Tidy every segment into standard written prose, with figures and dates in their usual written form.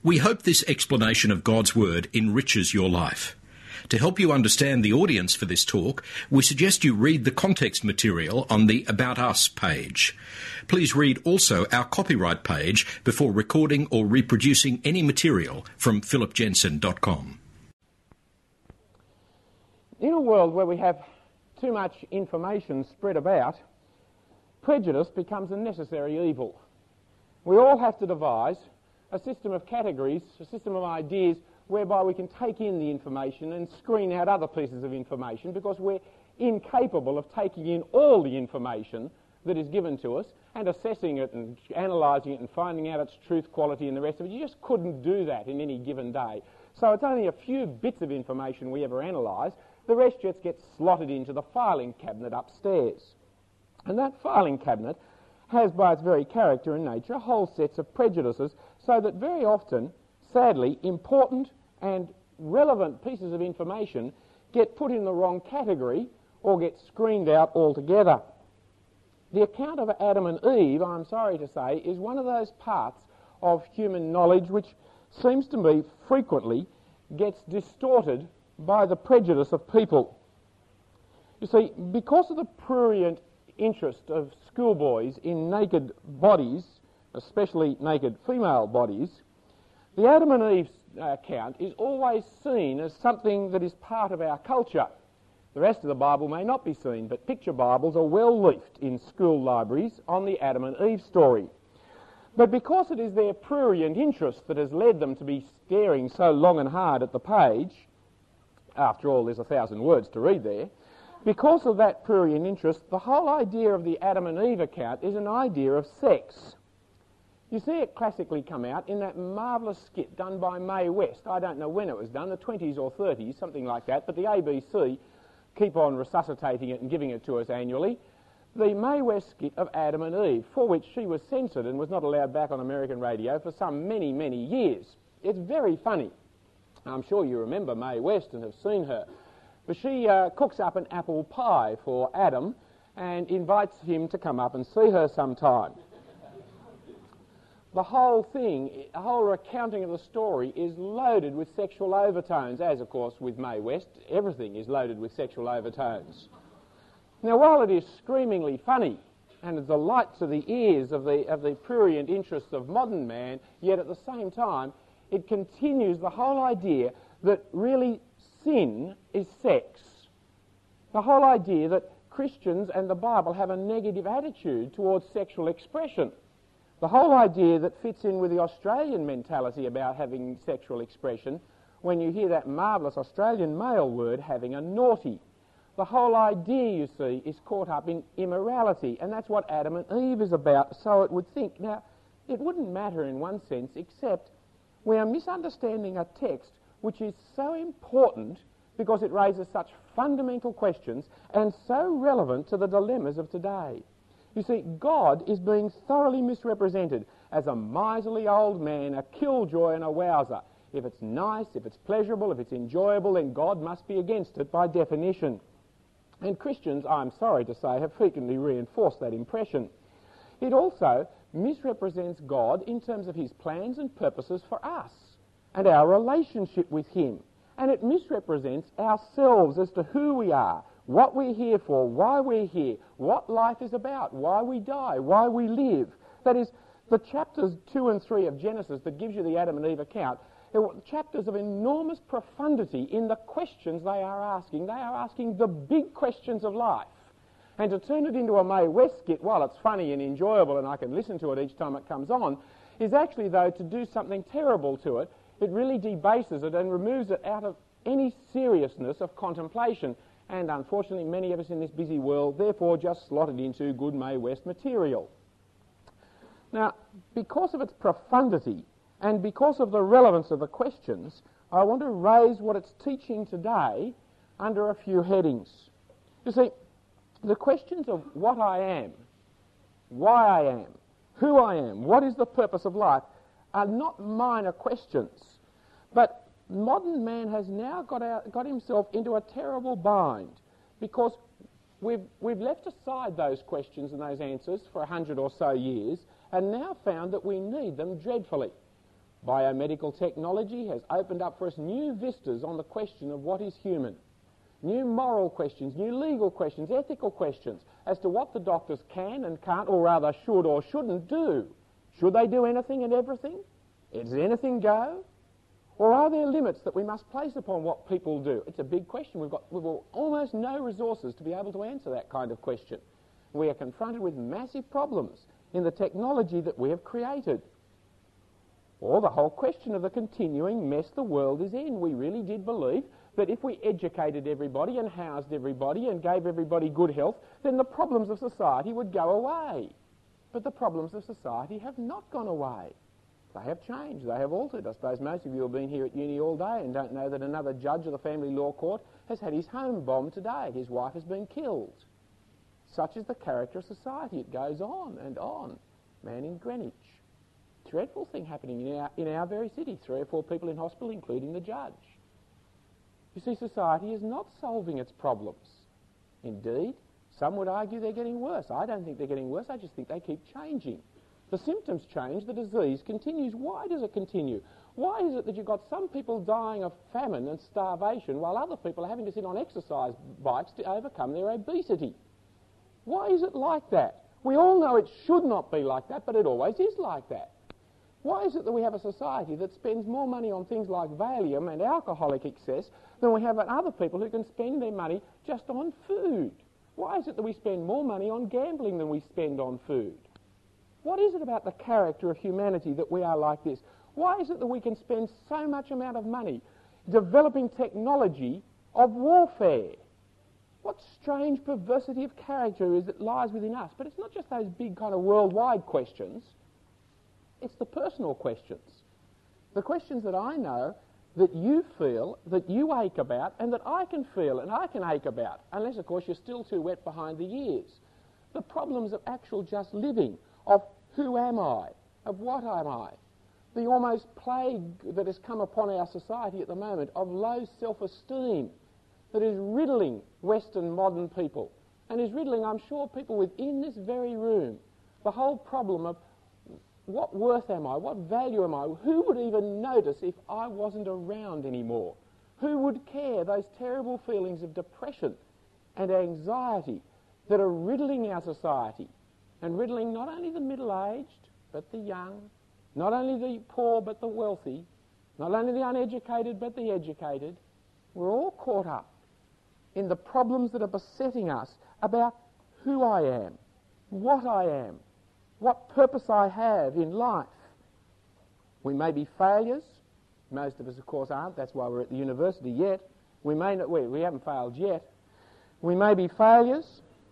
We hope this explanation of God's Word enriches your life. To help you understand the audience for this talk, we suggest you read the context material on the About Us page. Please read also our copyright page before recording or reproducing any material from philipjensen.com. In a world where we have too much information spread about, prejudice becomes a necessary evil. We all have to devise a system of categories, a system of ideas whereby we can take in the information and screen out other pieces of information, because we're incapable of taking in all the information that is given to us and assessing it and analysing it and finding out its truth, quality and the rest of it. You just couldn't do that in any given day. So it's only a few bits of information we ever analyse. The rest just gets slotted into the filing cabinet upstairs. And that filing cabinet has, by its very character and nature, whole sets of prejudices, so that very often, sadly, important and relevant pieces of information get put in the wrong category or get screened out altogether. The account of Adam and Eve, I'm sorry to say, is one of those parts of human knowledge which seems to me frequently gets distorted by the prejudice of people. You see, because of the prurient interest of schoolboys in naked bodies, especially naked female bodies, the Adam and Eve account is always seen as something that is part of our culture. The rest of the Bible may not be seen, but picture Bibles are well leafed in school libraries on the Adam and Eve story. But because it is their prurient interest that has led them to be staring so long and hard at the page, after all there's 1,000 words to read there, because of that prurient interest, the whole idea of the Adam and Eve account is an idea of sex. You see it classically come out in that marvellous skit done by Mae West. I don't know when it was done, the 20s or 30s, something like that, but the ABC keep on resuscitating it and giving it to us annually. The Mae West skit of Adam and Eve, for which she was censored and was not allowed back on American radio for some many, many years. It's very funny. I'm sure you remember Mae West and have seen her. But she cooks up an apple pie for Adam and invites him to come up and see her sometime. The whole thing, the whole recounting of the story is loaded with sexual overtones, as of course with Mae West, everything is loaded with sexual overtones. Now while it is screamingly funny and a delight to the ears of the prurient interests of modern man, yet at the same time it continues the whole idea that really sin is sex. The whole idea that Christians and the Bible have a negative attitude towards sexual expression. The whole idea that fits in with the Australian mentality about having sexual expression when you hear that marvellous Australian male word, having a naughty. The whole idea, you see, is caught up in immorality, and that's what Adam and Eve is about, so it would think. Now, it wouldn't matter in one sense, except we are misunderstanding a text which is so important because it raises such fundamental questions and so relevant to the dilemmas of today. You see, God is being thoroughly misrepresented as a miserly old man, a killjoy and a wowser. If it's nice, if it's pleasurable, if it's enjoyable, then God must be against it by definition. And Christians, I'm sorry to say, have frequently reinforced that impression. It also misrepresents God in terms of his plans and purposes for us and our relationship with him. And it misrepresents ourselves as to who we are, what we're here for, why we're here, what life is about, why we die, why we live. That is, the chapters 2 and 3 of Genesis that gives you the Adam and Eve account, they're chapters of enormous profundity in the questions they are asking. They are asking the big questions of life. And to turn it into a Mae West skit, while it's funny and enjoyable and I can listen to it each time it comes on, is actually, though, to do something terrible to it. It really debases it and removes it out of any seriousness of contemplation. And unfortunately, many of us in this busy world, therefore, just slot it into good Mae West material. Now, because of its profundity and because of the relevance of the questions, I want to raise what it's teaching today under a few headings. You see, the questions of what I am, why I am, who I am, what is the purpose of life, are not minor questions. But modern man has now got himself into a terrible bind because we've left aside those questions and those answers for 100 or so years and now found that we need them dreadfully. Biomedical technology has opened up for us new vistas on the question of what is human. New moral questions, new legal questions, ethical questions as to what the doctors can and can't, or rather should or shouldn't do. Should they do anything and everything? Does anything go? Or are there limits that we must place upon what people do? It's a big question. We've got almost no resources to be able to answer that kind of question. We are confronted with massive problems in the technology that we have created. Or the whole question of the continuing mess the world is in. We really did believe that if we educated everybody and housed everybody and gave everybody good health, then the problems of society would go away. But the problems of society have not gone away. They have changed. They have altered. I suppose most of you have been here at uni all day and don't know that another judge of the family law court has had his home bombed today. His wife has been killed. Such is the character of society. It goes on and on. Man in Greenwich. Dreadful thing happening in our very city. 3 or 4 people in hospital, including the judge. You see, society is not solving its problems. Indeed, some would argue they're getting worse. I don't think they're getting worse. I just think they keep changing. The symptoms change. The disease continues. Why does it continue? Why is it that you've got some people dying of famine and starvation while other people are having to sit on exercise bikes to overcome their obesity? Why is it like that? We all know it should not be like that, but it always is like that. Why is it that we have a society that spends more money on things like Valium and alcoholic excess than we have other people who can spend their money just on food? Why is it that we spend more money on gambling than we spend on food? What is it about the character of humanity that we are like this? Why is it that we can spend so much amount of money developing technology of warfare? What strange perversity of character is it lies within us? But it's not just those big kind of worldwide questions. It's the personal questions. The questions that I know, that you feel, that you ache about, and that I can feel and I can ache about, unless, of course, you're still too wet behind the ears. The problems of actual just living, of who am I, of what am I, the almost plague that has come upon our society at the moment of low self-esteem that is riddling Western modern people, and is riddling, I'm sure, people within this very room. The whole problem of what worth am I? What value am I? Who would even notice if I wasn't around anymore? Who would care? Those terrible feelings of depression and anxiety that are riddling our society, and riddling not only the middle-aged but the young, not only the poor but the wealthy, not only the uneducated but the educated. We're all caught up in the problems that are besetting us about who I am, what I am, what purpose I have in life. We may be failures. Most of us, of course, aren't. That's why we're at the university yet. We haven't failed yet. We may be failures,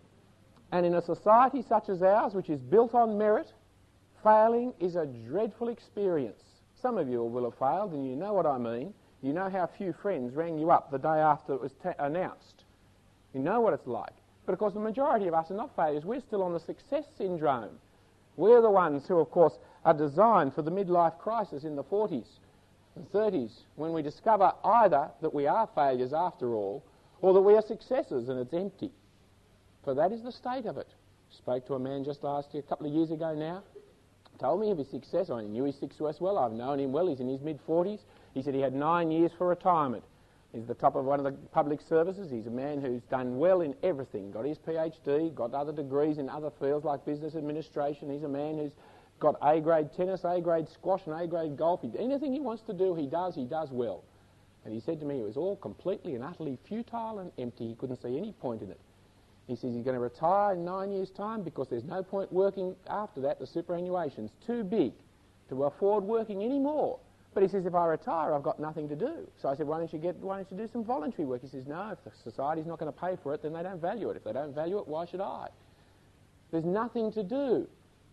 and in a society such as ours, which is built on merit, failing is a dreadful experience. Some of you will have failed, and you know what I mean. You know how few friends rang you up the day after it was announced. You know what it's like. But, of course, the majority of us are not failures. We're still on the success syndrome. We're the ones who, of course, are designed for the midlife crisis in the 40s and 30s, when we discover either that we are failures after all, or that we are successes and it's empty. For that is the state of it. Spoke to a man just a couple of years ago now. Told me of his success. I knew his success well. I've known him well. He's in his mid-40s. He said he had 9 years for retirement. He's the top of one of the public services. He's a man who's done well in everything. Got his PhD, got other degrees in other fields like business administration. He's a man who's got A-grade tennis, A-grade squash and A-grade golf. Anything he wants to do, he does well. And he said to me it was all completely and utterly futile and empty. He couldn't see any point in it. He says he's going to retire in 9 years' time because there's no point working after that. The superannuation's too big to afford working any more. But he says, if I retire, I've got nothing to do. So I said, why don't you do some voluntary work? He says, no, if the society's not going to pay for it, then they don't value it. If they don't value it, why should I? There's nothing to do.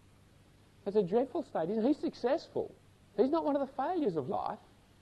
It's a dreadful state. He's successful. He's not one of the failures of life.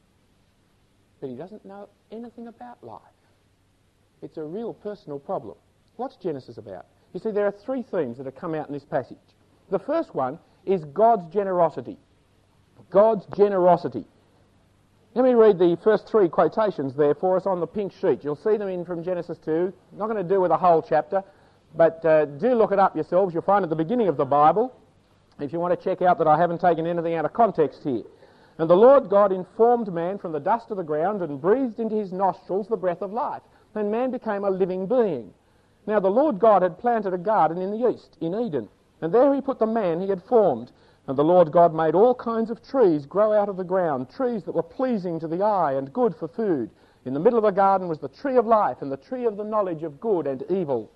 But he doesn't know anything about life. It's a real personal problem. What's Genesis about? You see, there are 3 themes that have come out in this passage. The first one is God's generosity. God's generosity. Let me read the first 3 quotations there for us on the pink sheet. You'll see them in from Genesis 2. I'm not going to do with a whole chapter, but do look it up yourselves. You'll find at the beginning of the Bible, if you want to check out that I haven't taken anything out of context here. And the Lord God informed man from the dust of the ground and breathed into his nostrils the breath of life, and man became a living being. Now the Lord God had planted a garden in the east, in Eden, and there he put the man he had formed. And the Lord God made all kinds of trees grow out of the ground, trees that were pleasing to the eye and good for food. In the middle of the garden was the tree of life and the tree of the knowledge of good and evil.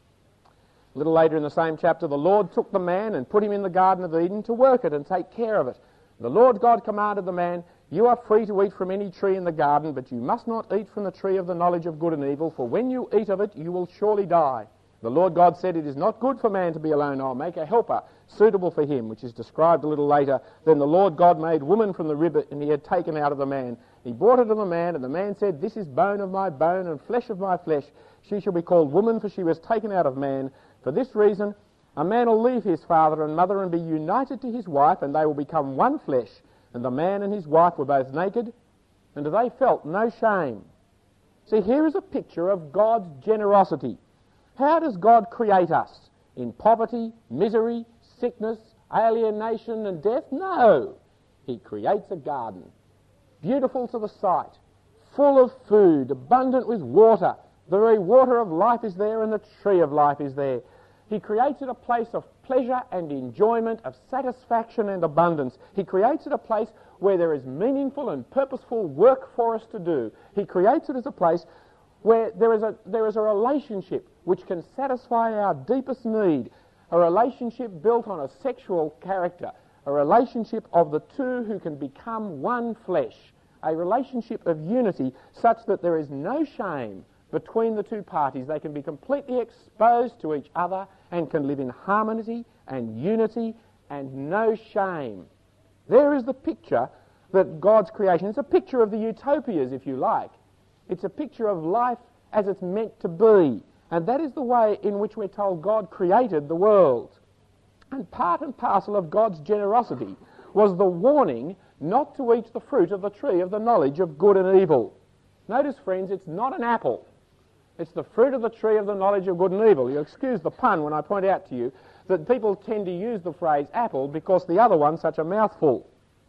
A little later in the same chapter, the Lord took the man and put him in the Garden of Eden to work it and take care of it. The Lord God commanded the man, "You are free to eat from any tree in the garden, but you must not eat from the tree of the knowledge of good and evil, for when you eat of it, you will surely die." The Lord God said, "It is not good for man to be alone. I'll make a helper suitable for him," which is described a little later. Then the Lord God made woman from the rib and he had taken out of the man. He brought her to the man, and the man said, "This is bone of my bone and flesh of my flesh. She shall be called woman, for she was taken out of man. For this reason, a man will leave his father and mother and be united to his wife, and they will become one flesh. And the man and his wife were both naked, and they felt no shame." See, here is a picture of God's generosity. How does God create us? In poverty, misery, sickness, alienation and death? No. He creates a garden, beautiful to the sight, full of food, abundant with water. The very water of life is there and the tree of life is there. He creates it a place of pleasure and enjoyment, of satisfaction and abundance. He creates it a place where there is meaningful and purposeful work for us to do. He creates it as a place where there is a relationship which can satisfy our deepest need, a relationship built on a sexual character, a relationship of the two who can become one flesh, a relationship of unity such that there is no shame between the two parties. They can be completely exposed to each other and can live in harmony and unity and no shame. There is the picture that God's creation. It's a picture of the utopias, if you like. It's a picture of life as it's meant to be. And that is the way in which we're told God created the world. And part and parcel of God's generosity was the warning not to eat the fruit of the tree of the knowledge of good and evil. Notice, friends, it's not an apple. It's the fruit of the tree of the knowledge of good and evil. You'll excuse the pun when I point out to you that people tend to use the phrase apple because the other one's such a mouthful.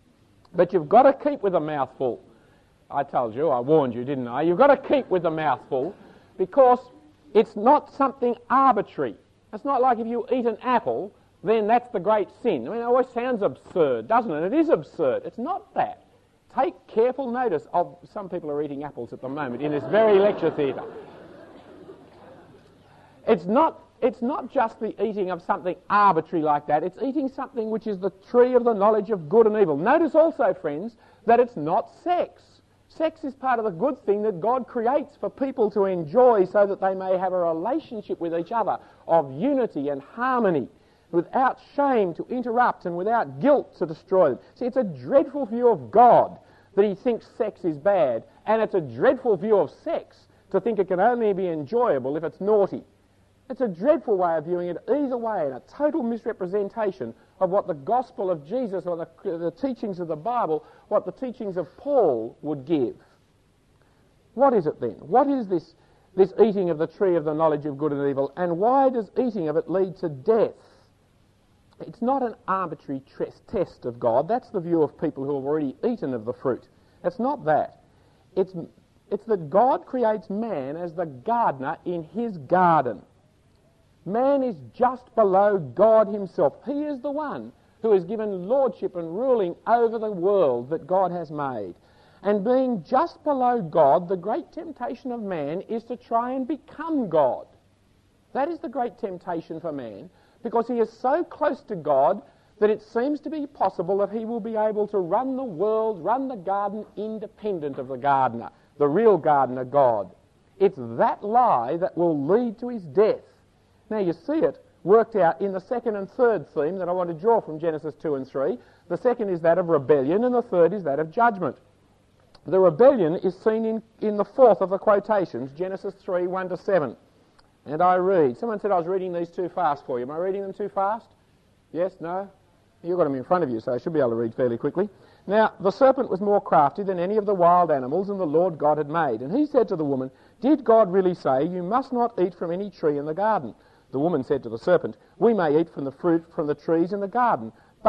But you've got to keep with a mouthful. I told you, I warned you, didn't I? You've got to keep with a mouthful because it's not something arbitrary. It's not like if you eat an apple, then that's the great sin. I mean, it always sounds absurd, doesn't it? It is absurd. It's not that. Take careful notice of... Some people are eating apples at the moment in this very lecture theatre. It's not just the eating of something arbitrary like that. It's eating something which is the tree of the knowledge of good and evil. Notice also, friends, that it's not sex. Sex is part of the good thing that God creates for people to enjoy so that they may have a relationship with each other of unity and harmony, without shame to interrupt and without guilt to destroy them. See, it's a dreadful view of God that he thinks sex is bad, and it's a dreadful view of sex to think it can only be enjoyable if it's naughty. It's a dreadful way of viewing it either way, and a total misrepresentation of what the gospel of Jesus or the teachings of the Bible, what the teachings of Paul would give. What is it then? What is this eating of the tree of the knowledge of good and evil, and why does eating of it lead to death? It's not an arbitrary test of God. That's the view of people who have already eaten of the fruit. It's not that. It's that God creates man as the gardener in his garden. Man is just below God himself. He is the one who is given lordship and ruling over the world that God has made. And being just below God, the great temptation of man is to try and become God. That is the great temptation for man, because he is so close to God that it seems to be possible that he will be able to run the world, run the garden independent of the gardener, the real gardener, God. It's that lie that will lead to his death. Now you see it worked out in the second and third theme that I want to draw from Genesis 2 and 3. The second is that of rebellion, and the third is that of judgment. The rebellion is seen in the fourth of the quotations, Genesis 3, 1 to 7. And I read. Someone said I was reading these too fast for you. Am I reading them too fast? Yes? No? You've got them in front of you, so I should be able to read fairly quickly. Now, the serpent was more crafty than any of the wild animals and the Lord God had made. And he said to the woman, "Did God really say, 'You must not eat from any tree in the garden'?" The woman said to the serpent, "We may eat from the fruit from the trees in the garden, but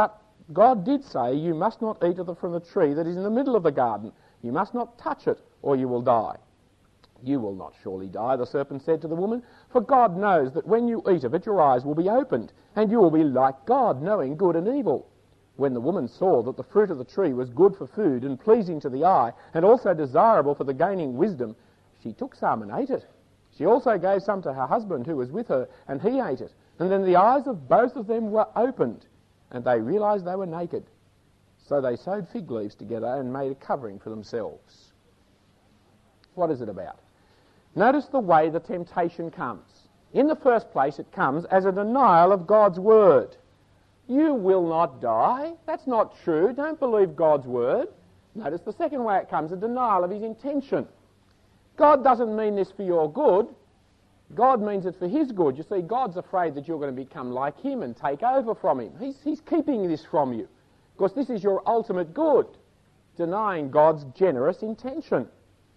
God did say, you must not eat from the tree that is in the middle of the garden. You must not touch it, or you will die. You will not surely die, the serpent said to the woman, for God knows that when you eat of it, your eyes will be opened, and you will be like God, knowing good and evil. When the woman saw that the fruit of the tree was good for food and pleasing to the eye, and also desirable for the gaining wisdom, she took some and ate it. She also gave some to her husband who was with her, and he ate it. And then the eyes of both of them were opened, and they realized they were naked. So they sewed fig leaves together and made a covering for themselves. What is it about? Notice the way the temptation comes. In the first place, it comes as a denial of God's word. You will not die. That's not true. Don't believe God's word. Notice the second way it comes, a denial of his intention. God doesn't mean this for your good. God means it for his good. You see, God's afraid that you're going to become like him and take over from him. He's keeping this from you because this is your ultimate good, denying God's generous intention.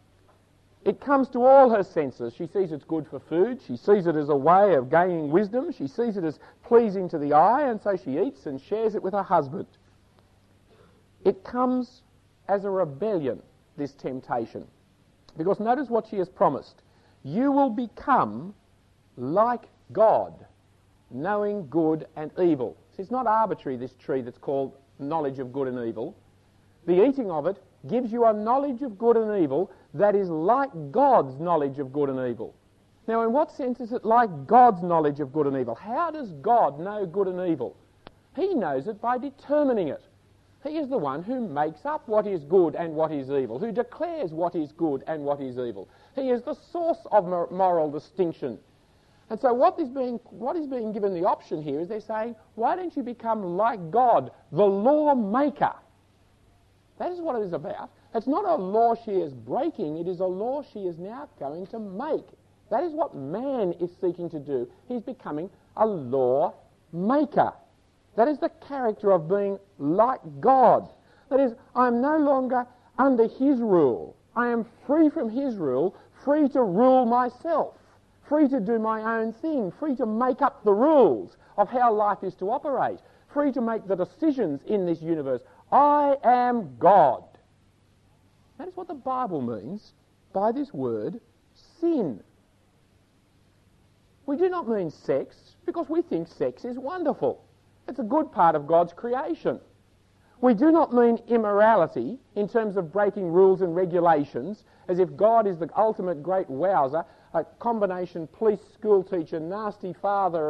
It comes to all her senses. She sees it's good for food. She sees it as a way of gaining wisdom. She sees it as pleasing to the eye, and so she eats and shares it with her husband. It comes as a rebellion, this temptation, because notice what she has promised. You will become like God, knowing good and evil. See, it's not arbitrary, this tree that's called knowledge of good and evil. The eating of it gives you a knowledge of good and evil that is like God's knowledge of good and evil. Now, in what sense is it like God's knowledge of good and evil? How does God know good and evil? He knows it by determining it. He is the one who makes up what is good and what is evil, who declares what is good and what is evil. He is the source of moral distinction. And so what is being given the option here is they're saying, why don't you become like God, the lawmaker? That is what it is about. It's not a law she is breaking, it is a law she is now going to make. That is what man is seeking to do. He's becoming a law maker. That is the character of being like God. That is, I am no longer under his rule. I am free from his rule, free to rule myself, free to do my own thing, free to make up the rules of how life is to operate, free to make the decisions in this universe. I am God. That is what the Bible means by this word, sin. We do not mean sex because we think sex is wonderful. It's a good part of God's creation. We do not mean immorality in terms of breaking rules and regulations, as if God is the ultimate great wowser, a combination police, school teacher, nasty father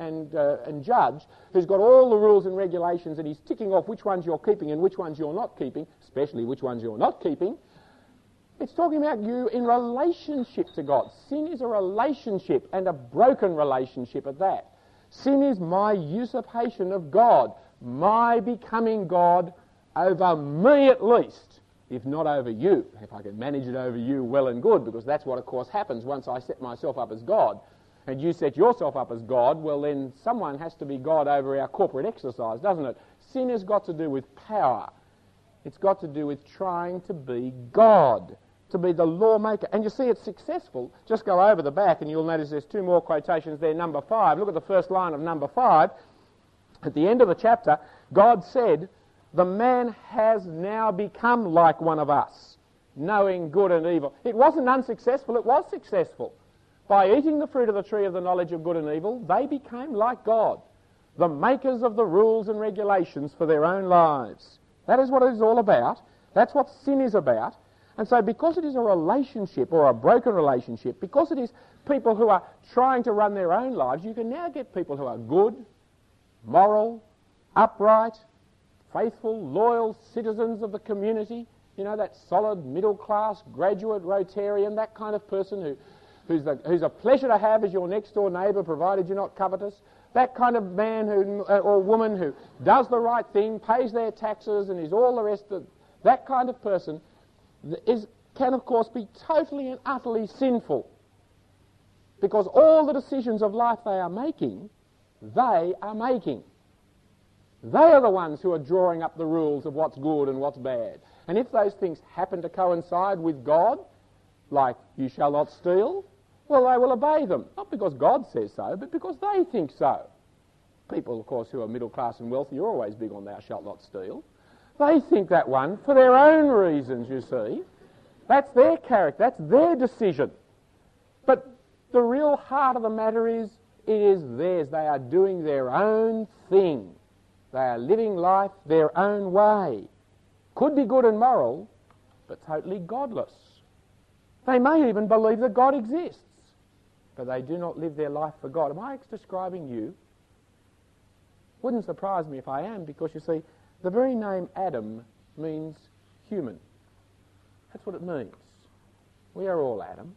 and judge who's got all the rules and regulations and he's ticking off which ones you're keeping and which ones you're not keeping, especially which ones you're not keeping. It's talking about you in relationship to God. Sin is a relationship, and a broken relationship at that. Sin is my usurpation of God, my becoming God over me at least, if not over you. If I can manage it over you, well and good, because that's what, of course, happens once I set myself up as God. And you set yourself up as God, well then someone has to be God over our corporate exercise, doesn't it? Sin has got to do with power. It's got to do with trying to be God, to be the lawmaker. And you see it's successful. Just go over the back and you'll notice there's two more quotations there. Number 5. Look at the first line of number 5. At the end of the chapter, God said, the man has now become like one of us, knowing good and evil. It wasn't unsuccessful, it was successful. By eating the fruit of the tree of the knowledge of good and evil, they became like God, the makers of the rules and regulations for their own lives. That is what it is all about. That's what sin is about. And so because it is a relationship or a broken relationship, because it is people who are trying to run their own lives, you can now get people who are good, moral, upright, faithful, loyal citizens of the community, you know, that solid middle-class graduate Rotarian, that kind of person who's a pleasure to have as your next-door neighbour, provided you're not covetous, that kind of man or woman who does the right thing, pays their taxes and is all the rest of that kind of person can, of course, be totally and utterly sinful, because all the decisions of life they are making. They are the ones who are drawing up the rules of what's good and what's bad. And if those things happen to coincide with God, like you shall not steal, well, they will obey them. Not because God says so, but because they think so. People, of course, who are middle class and wealthy are always big on thou shalt not steal. They think that one for their own reasons, you see. That's their character, that's their decision. But the real heart of the matter is, it is theirs. They are doing their own thing. They are living life their own way. Could be good and moral, but totally godless. They may even believe that God exists, but they do not live their life for God. Am I describing you? Wouldn't surprise me if I am, because you see, the very name Adam means human. That's what it means. We are all Adam.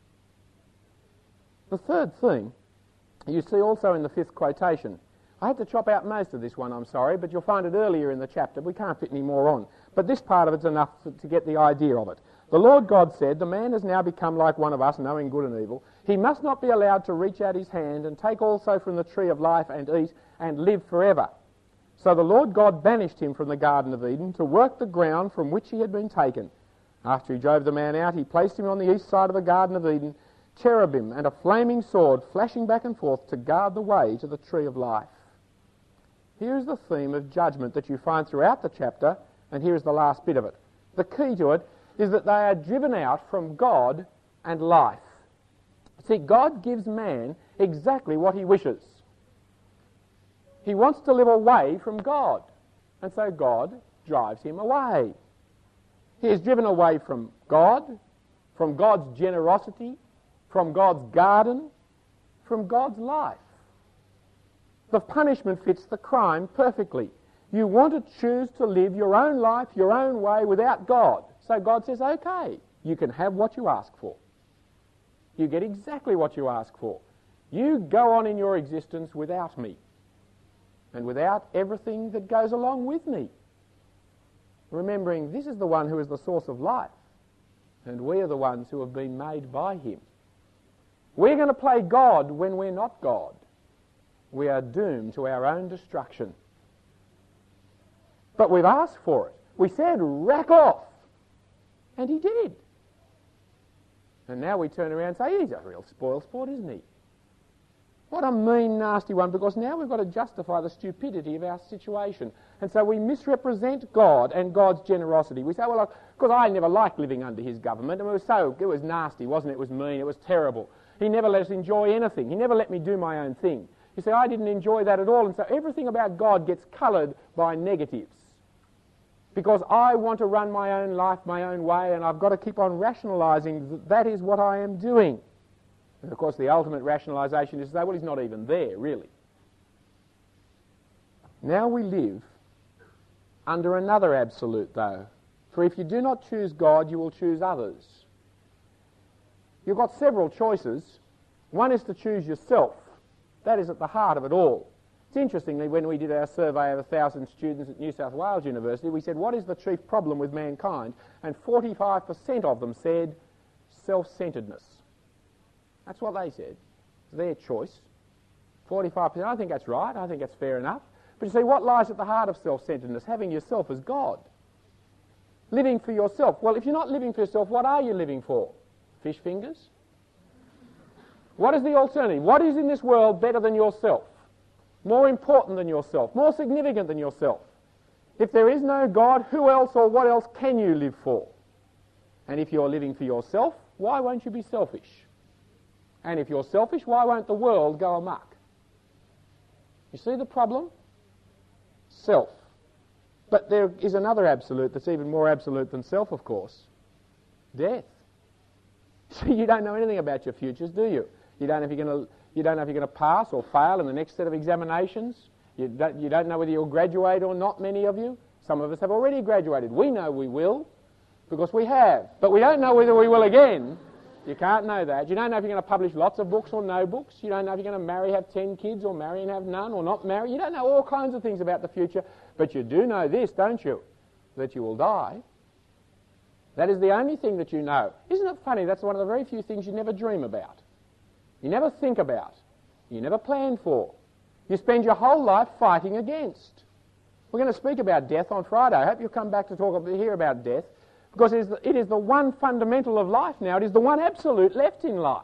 The third thing you see also in the fifth quotation. I had to chop out most of this one, I'm sorry, but you'll find it earlier in the chapter. We can't fit any more on. But this part of it's enough to get the idea of it. The Lord God said, "The man has now become like one of us, knowing good and evil. He must not be allowed to reach out his hand and take also from the tree of life and eat and live forever." So the Lord God banished him from the Garden of Eden to work the ground from which he had been taken. After he drove the man out, he placed him on the east side of the Garden of Eden, cherubim and a flaming sword flashing back and forth to guard the way to the tree of life. Here is the theme of judgment that you find throughout the chapter, and here is the last bit of it. The key to it is that they are driven out from God and life. See, God gives man exactly what he wishes. He wants to live away from God, and so God drives him away. He is driven away from God, from God's generosity, from God's garden, from God's life. The punishment fits the crime perfectly. You want to choose to live your own life, your own way, without God. So God says, okay, you can have what you ask for. You get exactly what you ask for. You go on in your existence without me, and without everything that goes along with me. Remembering this is the one who is the source of life, and we are the ones who have been made by him. We're going to play God when we're not God. We are doomed to our own destruction. But we've asked for it. We said, rack off. And he did. And now we turn around and say, he's a real spoil sport, isn't he? What a mean, nasty one, because now we've got to justify the stupidity of our situation. And so we misrepresent God and God's generosity. We say, well, because I never liked living under his government, and it was nasty, wasn't it? It was mean, it was terrible. He never let us enjoy anything. He never let me do my own thing. You see, I didn't enjoy that at all, and so everything about God gets coloured by negatives. Because I want to run my own life my own way, and I've got to keep on rationalising that is what I am doing. And of course the ultimate rationalisation is to say, well, he's not even there, really. Now we live under another absolute, though. For if you do not choose God, you will choose others. You've got several choices. One is to choose yourself. That is at the heart of it all. It's interestingly, when we did our survey of 1,000 students at New South Wales University, we said, what is the chief problem with mankind? And 45% of them said self-centeredness. That's what they said. It's their choice. 45%. I think that's right. I think that's fair enough. But you see, what lies at the heart of self-centeredness? Having yourself as God. Living for yourself. Well, if you're not living for yourself, what are you living for? Fish fingers? What is the alternative? What is in this world better than yourself? More important than yourself? More significant than yourself? If there is no God, who else or what else can you live for? And if you're living for yourself, why won't you be selfish? And if you're selfish, why won't the world go amok? You see the problem? Self. But there is another absolute that's even more absolute than self, of course. Death. See, you don't know anything about your futures, do you? You don't know if you're going to pass or fail in the next set of examinations. You don't know whether you'll graduate or not, many of you. Some of us have already graduated. We know we will, because we have. But we don't know whether we will again. You can't know that. You don't know if you're going to publish lots of books or no books. You don't know if you're going to marry, have 10 kids, or marry and have none, or not marry. You don't know all kinds of things about the future. But you do know this, don't you? That you will die. That is the only thing that you know. Isn't it funny? That's one of the very few things you never dream about. You never think about. You never plan for. You spend your whole life fighting against. We're going to speak about death on Friday. I hope you'll come back to hear about death, because it is the one fundamental of life now. It is the one absolute left in life.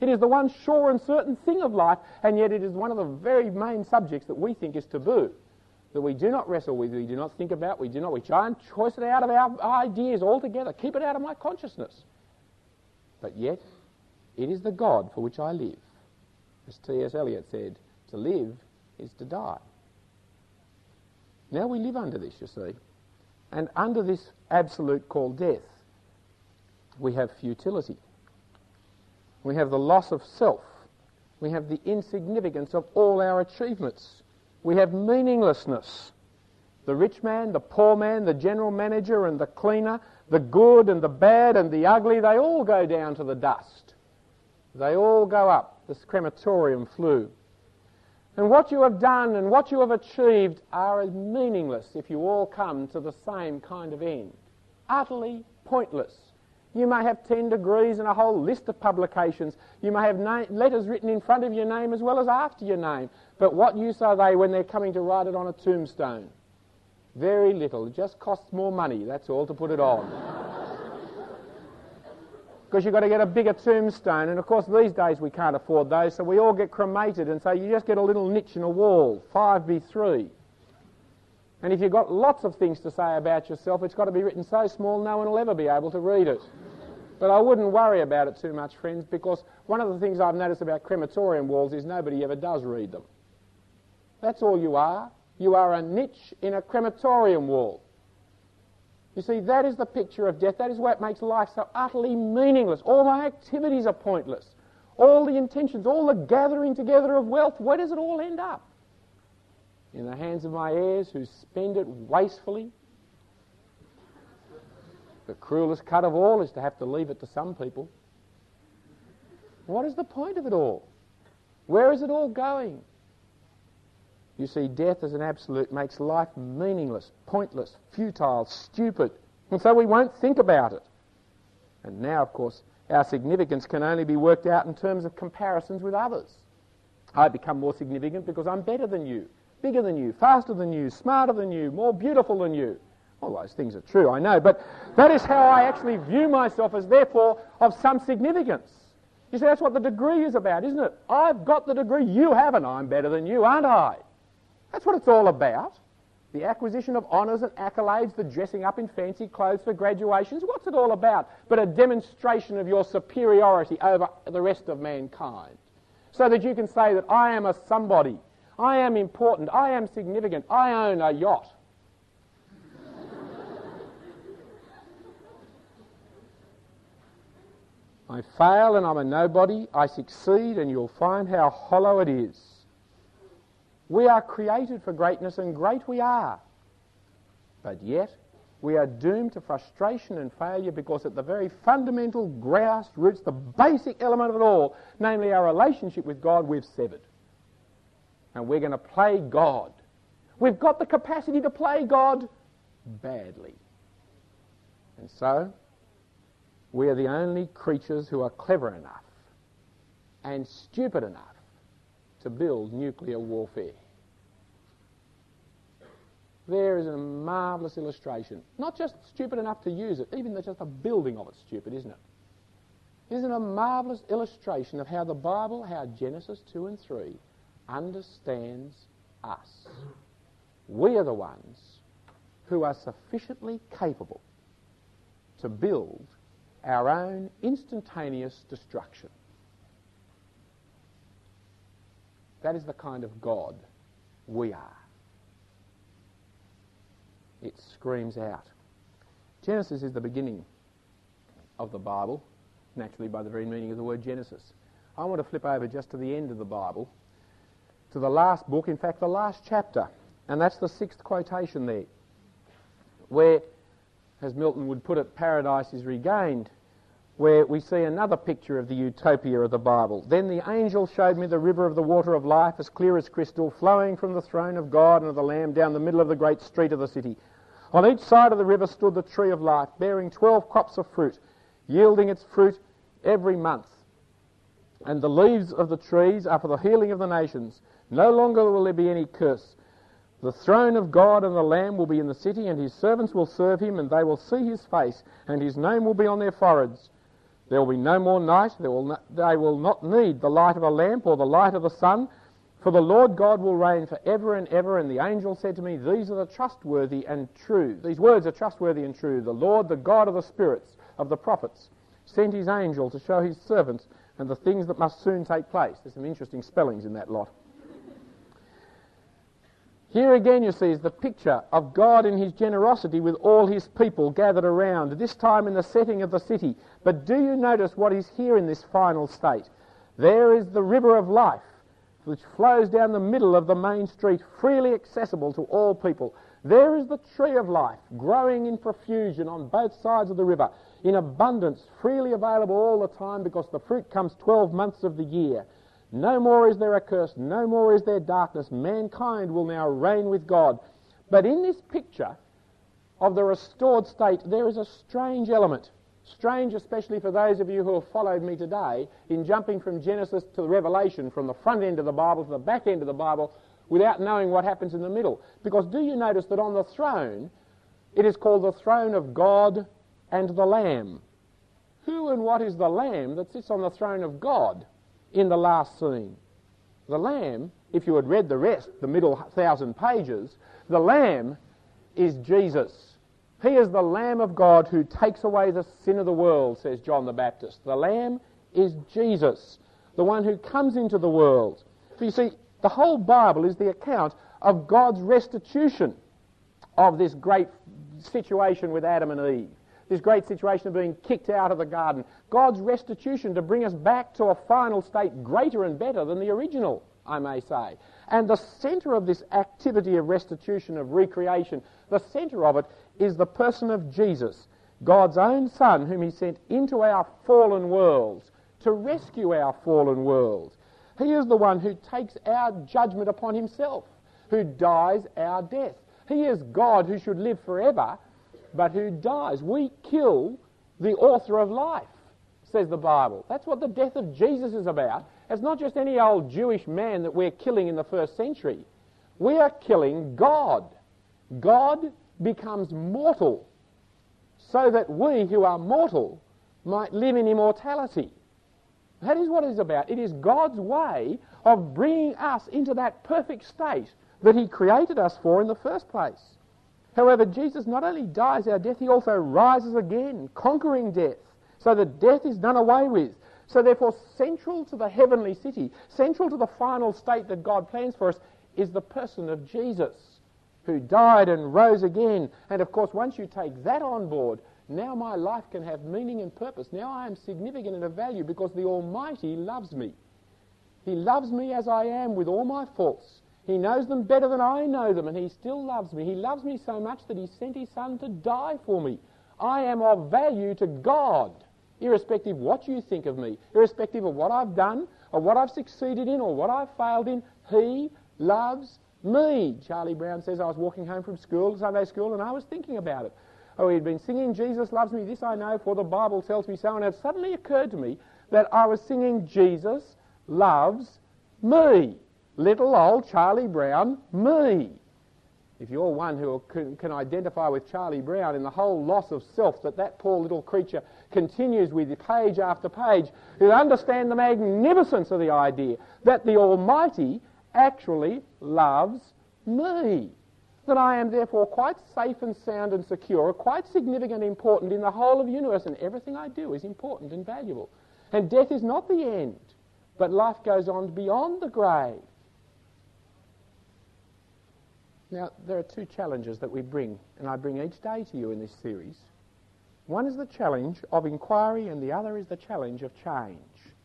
It is the one sure and certain thing of life, and yet it is one of the very main subjects that we think is taboo, that we do not wrestle with, we do not think about, we try and choice it out of our ideas altogether, keep it out of my consciousness. But yet, it is the God for which I live. As T.S. Eliot said, to live is to die. Now we live under this, you see, and under this absolute called death, we have futility. We have the loss of self. We have the insignificance of all our achievements. We have meaninglessness. The rich man, the poor man, the general manager and the cleaner, the good and the bad and the ugly, they all go down to the dust. They all go up this crematorium flue. And what you have done and what you have achieved are as meaningless if you all come to the same kind of end. Utterly pointless. You may have 10 degrees and a whole list of publications. You may have letters written in front of your name as well as after your name. But what use are they when they're coming to write it on a tombstone? Very little. It just costs more money, that's all, to put it on. Because you've got to get a bigger tombstone, and of course these days we can't afford those, so we all get cremated, and so you just get a little niche in a wall, 5x3. And if you've got lots of things to say about yourself, it's got to be written so small no one will ever be able to read it. But I wouldn't worry about it too much, friends, because one of the things I've noticed about crematorium walls is nobody ever does read them. That's all you are. You are a niche in a crematorium wall. You see, that is the picture of death. That is what makes life so utterly meaningless. All my activities are pointless. All the intentions, all the gathering together of wealth, where does it all end up? In the hands of my heirs who spend it wastefully. The cruelest cut of all is to have to leave it to some people. What is the point of it all? Where is it all going? You see, death as an absolute makes life meaningless, pointless, futile, stupid, and so we won't think about it. And now, of course, our significance can only be worked out in terms of comparisons with others. I become more significant because I'm better than you, bigger than you, faster than you, smarter than you, more beautiful than you. All those things are true, I know, but that is how I actually view myself as therefore of some significance. You see, that's what the degree is about, isn't it? I've got the degree, you haven't, I'm better than you, aren't I? That's what it's all about. The acquisition of honours and accolades, the dressing up in fancy clothes for graduations, what's it all about but a demonstration of your superiority over the rest of mankind? So that you can say that I am a somebody, I am important, I am significant, I own a yacht. I fail and I'm a nobody, I succeed and you'll find how hollow it is. We are created for greatness, and great we are. But yet, we are doomed to frustration and failure because at the very fundamental grassroots, the basic element of it all, namely our relationship with God, we've severed. And we're going to play God. We've got the capacity to play God badly. And so, we are the only creatures who are clever enough and stupid enough to build nuclear warfare. There is a marvellous illustration. Not just stupid enough to use it, even just the building of it's stupid, isn't it? Isn't it a marvellous illustration of how the Bible, how Genesis 2 and 3 understands us? We are the ones who are sufficiently capable to build our own instantaneous destruction. That is the kind of God we are. It screams out. Genesis is the beginning of the Bible, naturally by the very meaning of the word Genesis. I want to flip over just to the end of the Bible, to the last book, in fact the last chapter, and that's the 6th quotation there, where, as Milton would put it, paradise is regained, where we see another picture of the utopia of the Bible. Then the angel showed me the river of the water of life, as clear as crystal, flowing from the throne of God and of the Lamb down the middle of the great street of the city. On each side of the river stood the tree of life, bearing 12 crops of fruit, yielding its fruit every month. And the leaves of the trees are for the healing of the nations. No longer will there be any curse. The throne of God and the Lamb will be in the city, and his servants will serve him, and they will see his face, and his name will be on their foreheads. There will be no more night. They will not need the light of a lamp or the light of the sun, for the Lord God will reign for ever and ever. And the angel said to me, these are the trustworthy and true. These words are trustworthy and true. The Lord, the God of the spirits of the prophets, sent his angel to show his servants and the things that must soon take place. There's some interesting spellings in that lot. Here again, you see, is the picture of God in his generosity with all his people gathered around, this time in the setting of the city. But do you notice what is here in this final state? There is the river of life, which flows down the middle of the main street, freely accessible to all people. There is the tree of life, growing in profusion on both sides of the river, in abundance, freely available all the time, because the fruit comes 12 months of the year. No more is there a curse, no more is there darkness. Mankind will now reign with God. But in this picture of the restored state, there is a strange element. Strange especially for those of you who have followed me today in jumping from Genesis to Revelation, from the front end of the Bible to the back end of the Bible, without knowing what happens in the middle. Because do you notice that on the throne, it is called the throne of God and the Lamb. Who and what is the Lamb that sits on the throne of God in the last scene? The Lamb, if you had read the rest, the middle 1,000 pages, the Lamb is Jesus. He is the Lamb of God who takes away the sin of the world, says John the Baptist. The Lamb is Jesus, the one who comes into the world. For you see, the whole Bible is the account of God's restitution of this great situation with Adam and Eve. This great situation of being kicked out of the garden. God's restitution to bring us back to a final state greater and better than the original, I may say. And the centre of this activity of restitution, of recreation, the centre of it is the person of Jesus, God's own Son, whom he sent into our fallen worlds to rescue our fallen world. He is the one who takes our judgment upon himself, who dies our death. He is God who should live forever, but who dies. We kill the author of life, says the Bible. That's what the death of Jesus is about. It's not just any old Jewish man that we're killing in the first century. We are killing God. God becomes mortal so that we who are mortal might live in immortality. That is what it is about. It is God's way of bringing us into that perfect state that he created us for in the first place. However, Jesus not only dies our death, he also rises again, conquering death, so that death is done away with. So therefore, central to the heavenly city, central to the final state that God plans for us, is the person of Jesus, who died and rose again. And of course, once you take that on board, now my life can have meaning and purpose. Now I am significant and of value because the Almighty loves me. He loves me as I am with all my faults. He knows them better than I know them, and he still loves me. He loves me so much that he sent his Son to die for me. I am of value to God, irrespective of what you think of me, irrespective of what I've done, or what I've succeeded in, or what I've failed in. He loves me. Charlie Brown says, I was walking home from school, Sunday school, and I was thinking about it. Oh, he'd been singing, Jesus loves me, this I know, for the Bible tells me so, and it suddenly occurred to me that I was singing, Jesus loves me. Little old Charlie Brown, me. If you're one who can identify with Charlie Brown in the whole loss of self that poor little creature continues with page after page, you'll understand the magnificence of the idea that the Almighty actually loves me. That I am therefore quite safe and sound and secure, quite significant and important in the whole of the universe, and everything I do is important and valuable. And death is not the end, but life goes on beyond the grave. Now, there are two challenges that we bring, and I bring each day to you in this series. One is the challenge of inquiry, and the other is the challenge of change.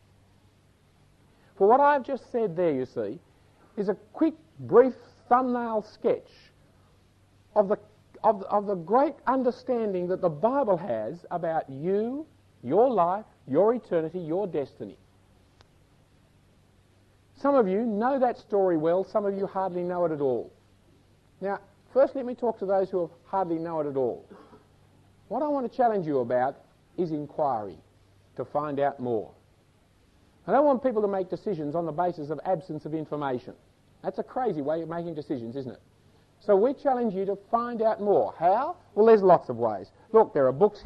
For what I've just said there, you see, is a quick, brief thumbnail sketch of the great understanding that the Bible has about you, your life, your eternity, your destiny. Some of you know that story well, some of you hardly know it at all. Now, first let me talk to those who hardly know it at all. What I want to challenge you about is inquiry, to find out more. I don't want people to make decisions on the basis of absence of information. That's a crazy way of making decisions, isn't it? So we challenge you to find out more. How? Well, there's lots of ways. Look, there are books here,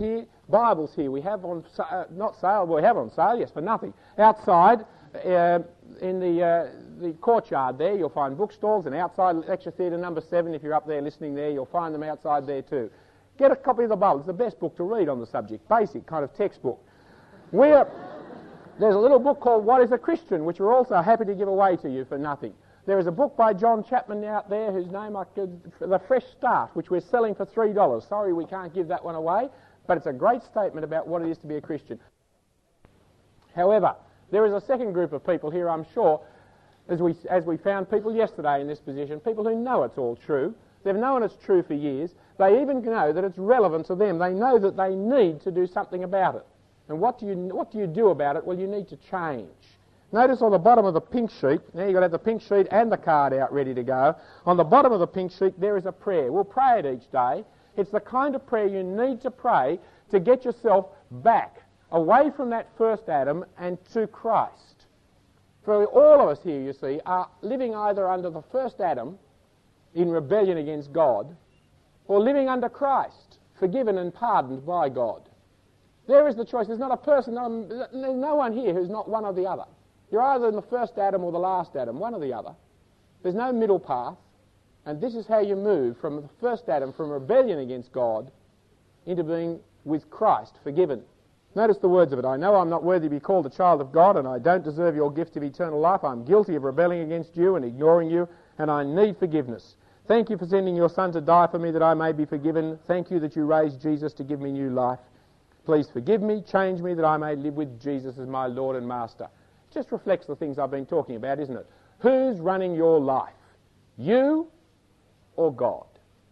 Bibles here. We have on, not sale, well, we have on sale, yes, for nothing. Outside, in the courtyard there, you'll find bookstalls, and outside Lecture Theatre number 7, if you're up there listening there, you'll find them outside there too. Get a copy of the Bible. It's the best book to read on the subject, basic kind of textbook. There's a little book called What is a Christian, which we're also happy to give away to you for nothing. There is a book by John Chapman out there whose name The Fresh Start, which we're selling for $3. Sorry we can't give that one away, but it's a great statement about what it is to be a Christian. However, there is a second group of people here, I'm sure, as we found people yesterday in this position, people who know it's all true. They've known it's true for years. They even know that it's relevant to them. They know that they need to do something about it. And what do you do about it? Well, you need to change. Notice on the bottom of the pink sheet, now you've got to have the pink sheet and the card out ready to go. On the bottom of the pink sheet there is a prayer. We'll pray it each day. It's the kind of prayer you need to pray to get yourself back, away from that first Adam and to Christ. For all of us here, you see, are living either under the first Adam in rebellion against God, or living under Christ, forgiven and pardoned by God. There is the choice. There's not a person, there's no one here who's not one or the other. You're either in the first Adam or the last Adam, one or the other. There's no middle path, and this is how you move from the first Adam, from rebellion against God, into being with Christ, forgiven. Notice the words of it. I know I'm not worthy to be called a child of God, and I don't deserve your gift of eternal life. I'm guilty of rebelling against you and ignoring you, and I need forgiveness. Thank you for sending your Son to die for me that I may be forgiven. Thank you that you raised Jesus to give me new life. Please forgive me, change me, that I may live with Jesus as my Lord and Master. It just reflects the things I've been talking about, isn't it? Who's running your life? You or God?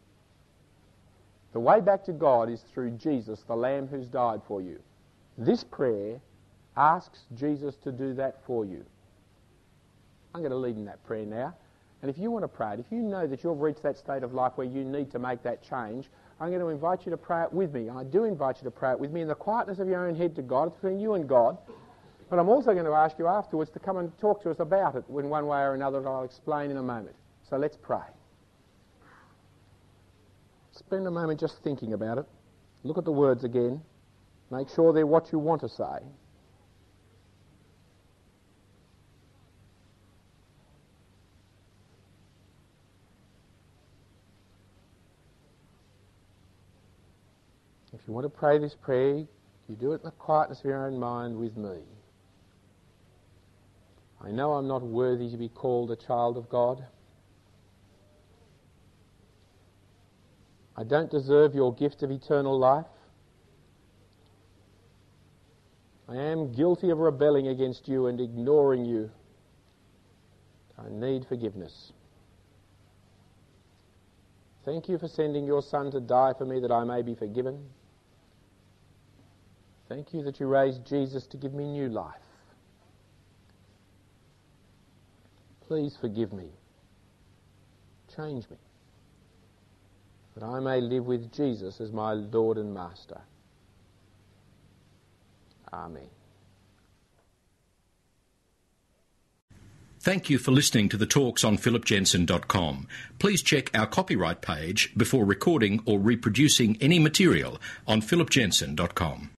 The way back to God is through Jesus, the Lamb who's died for you. This prayer asks Jesus to do that for you. I'm going to lead in that prayer now. And if you want to pray it, if you know that you've reached that state of life where you need to make that change, I'm going to invite you to pray it with me. I do invite you to pray it with me in the quietness of your own head to God. It's between you and God. But I'm also going to ask you afterwards to come and talk to us about it in one way or another that I'll explain in a moment. So let's pray. Spend a moment just thinking about it. Look at the words again. Make sure they're what you want to say. If you want to pray this prayer, you do it in the quietness of your own mind with me. I know I'm not worthy to be called a child of God. I don't deserve your gift of eternal life. I am guilty of rebelling against you and ignoring you. I need forgiveness. Thank you for sending your Son to die for me that I may be forgiven. Thank you that you raised Jesus to give me new life. Please forgive me. Change me, that I may live with Jesus as my Lord and Master. Amen. Thank you for listening to the talks on philipjensen.com. Please check our copyright page before recording or reproducing any material on philipjensen.com.